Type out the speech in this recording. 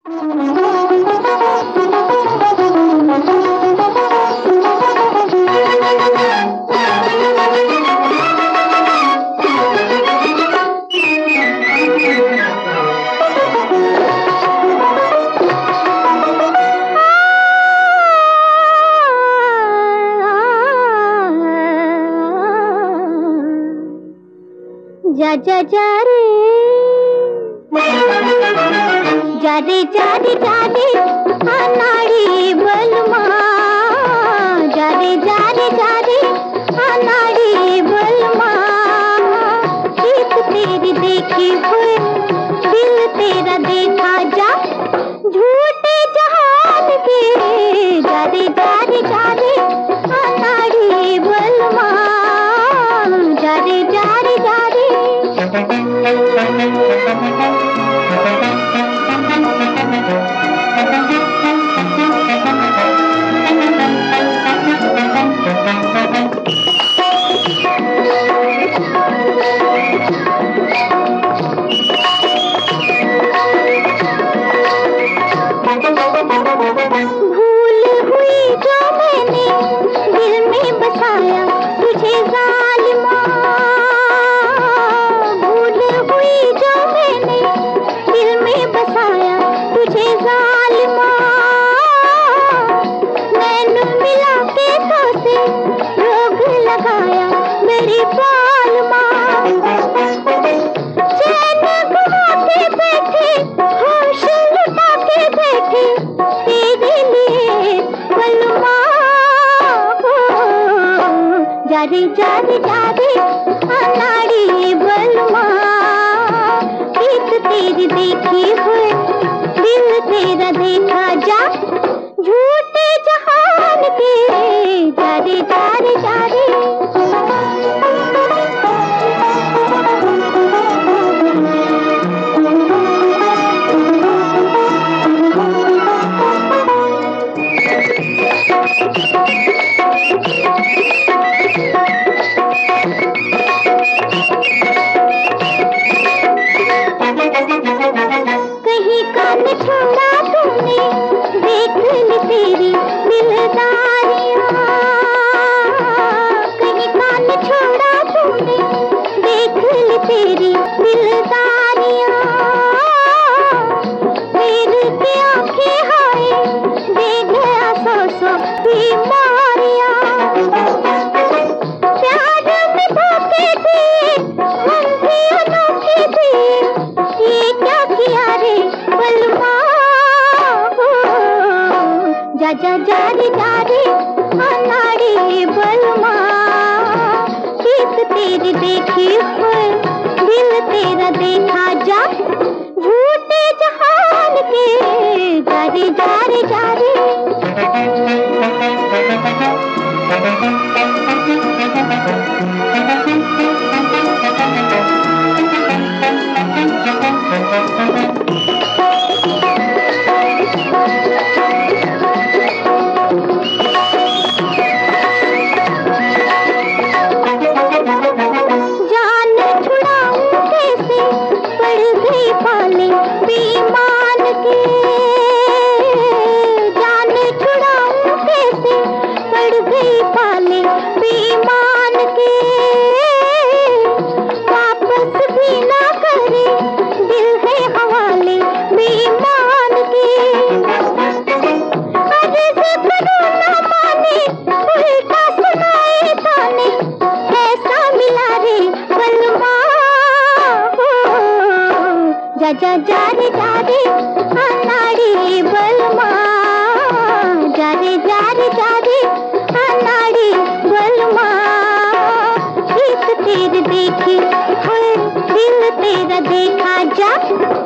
जा जा जा रे जा रे जा रे जा रे अनाड़ी बलमा जा रे जा रे जा रे अनाड़ी बलमा एक तेरी देखी हुई दिल तेरा देखा जा झूठे जहान के जा रे जा रे जा रे अनाड़ी बलमा जा रे जा रे जा रे भूल हुई जो मैंने दिल में बसाया तुझे जालिमा भूल हुई जो मैंने दिल में बसाया तुझे जालिमा मैंने मिला के तो से रोग लगाया मेरी बालमा चैन गवा के बैठे होश लुटा के बैठे तेरे लिए बलमा जा रे जा रे जा रे अनाड़ी बलमा एक तेरी देखी हुई दिल तेरा देखा जा झूठे जहान के जा रे जा रे जा रे कहीं कान छोड़ा तूने देख ली तेरी दिलदारियां कहीं कान छोड़ा तूने देख ली तेरी दिलदारियां फिर के आंखें हाय दे गया सौ बीमारियां प्यार में धोखे थे हम भी अनोखे थे ये क्या किया रे बलमा जा जा जा रे जा रे अनाड़ी बलमा एक तेरी देखी हुई दिल तेरा देखा जा झूठे जहान के जा रे जा रे जा रे बेईमान के जान छुड़ाऊं कैसे पड़ गई पाले बेईमान के वापस भी ना करे दिल है हवाले बेईमान के अर्ज़ करो ना माने उल्टा सुनाए ताने ऐसा मिला रे बलमा जा जा जा रे जा रे अनाड़ी बलमा जा रे जा रे जा रे अनाड़ी बलमा एक तेरी देखी हुई दिल तेरा देखा जा